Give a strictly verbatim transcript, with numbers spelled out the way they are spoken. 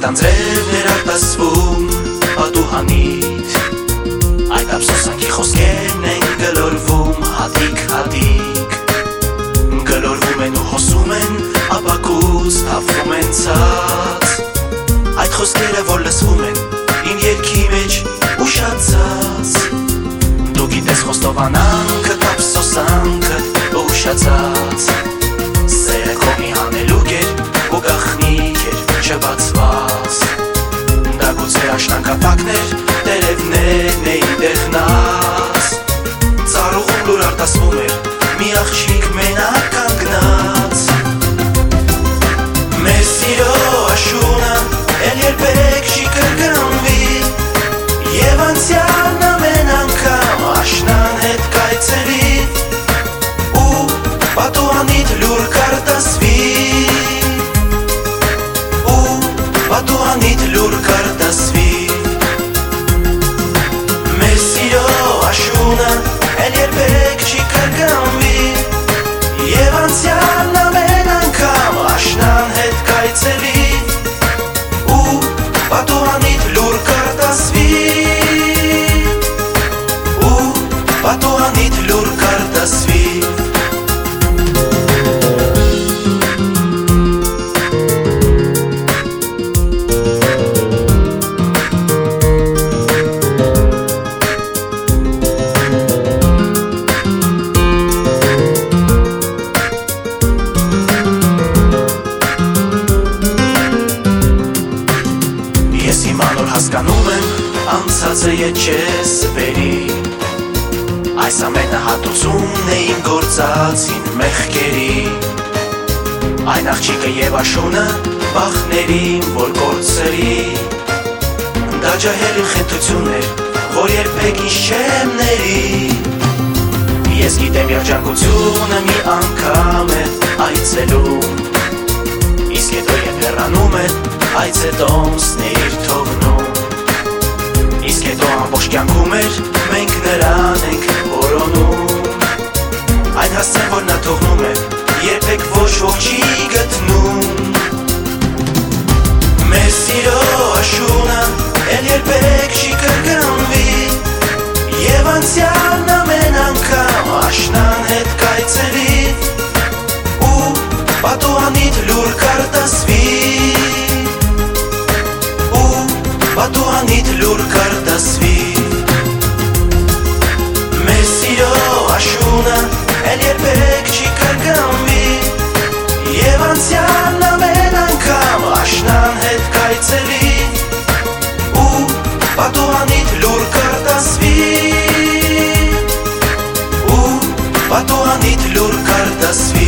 անձրևներ արտասվում պատուհանիտ, այդ ափսոսանքի խոսքերն են գլորվում հատիկ-հատիկ, գլորվում են ու հոսում են, ապակուս թափվում են ցած, այդ խոսքերը որ լսվում են իմ երգի մեջ ուշացած, դու գիտես խոստովանանքդ ափսոսանքդ ուշացած, սերը քո մի հանելուկ էր ու գաղտնիք էր չբացված, դա գուցե աշնանկապակն էր, տերևներն էին դեղնած, ծառուղում լուր արտասվում էր մի աղջիկ մենակ կանգնած, մեր սիրո աշունը էլ երբեք չի կրկնվի, և անցյալն ամեն անգամ աշնան հետ կայցելի, ու պատուհանիդ լուր կարտասվի, ու պատուհանիդ լուր կարտասվի, մեր սիրո աշունը էլ երբեք չի կրկնվի, և անցյալն ամեն անգամ աշնան հետ կայցելի, ու պատուհանիդ լուր կարտասվի, ու պատուհանիդ լուր կարտասվի. Ես իմանոր հասկանում եմ, անցածը ետ չես բերի, այս ամենը հատուցումն է իմ գործածին մեղքերի, այն աղջիկը և աշունը բախներին, որ կործրի, դա ջահել ու խենթություն էր, որ երբեք ինձ չեմ ների, ես գիտեմ երջանկությունը մի անգամ է այցելում, իսկ հետո ետ հեռանում է, այց է տոմսներ թողնում, իսկ հետո ամբողջ կյանքում էր, մենք նրան ենք որոնում, այն հասցեն, որ նա թողնում է, երբեք ոչ ոք չի գտնում, մեր սիրո աշունը էլ երբեք չի կրկնվի, և անցյալն ամեն անգամ աշնան հետ կայցելի, ու պատուհանիդ լուր կարտասվի, պատուհանիդ լուր կարտասվի, մեր սիրո աշունը էլ երբեք չի կրկնվի, և անցյալն ամեն անգամ աշնան հետ կայցելի, ու պատուհանիդ լուր կարտասվի, ու պատուհանիդ լուր կարտասվի.